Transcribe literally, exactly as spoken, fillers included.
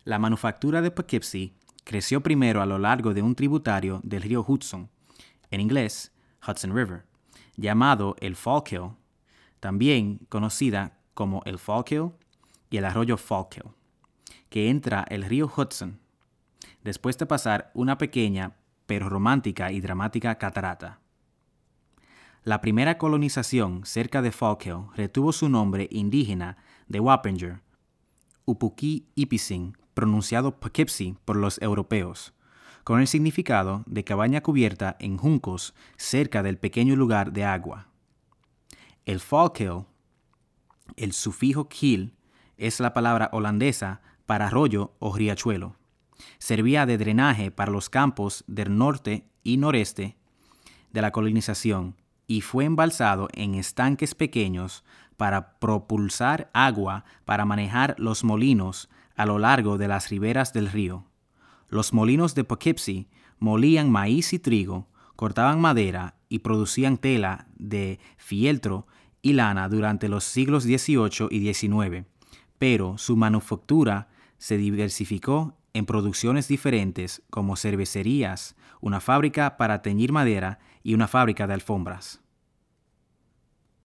La manufactura de Poughkeepsie creció primero a lo largo de un tributario del río Hudson, en inglés Hudson River, llamado el Fallkill, también conocida como el Fallkill y el arroyo Fallkill, que entra el río Hudson, después de pasar una pequeña pero romántica y dramática catarata. La primera colonización cerca de Fallkill retuvo su nombre indígena de Wappinger, Upuki-Ipising, pronunciado Poughkeepsie por los europeos, con el significado de cabaña cubierta en juncos cerca del pequeño lugar de agua. El Fallkill, el sufijo kill, es la palabra holandesa para arroyo o riachuelo. Servía de drenaje para los campos del norte y noreste de la colonización y fue embalsado en estanques pequeños para propulsar agua para manejar los molinos a lo largo de las riberas del río. Los molinos de Poughkeepsie molían maíz y trigo, cortaban madera y producían tela de fieltro y lana durante los siglos dieciocho y diecinueve, pero su manufactura se diversificó en producciones diferentes como cervecerías, una fábrica para teñir madera y una fábrica de alfombras.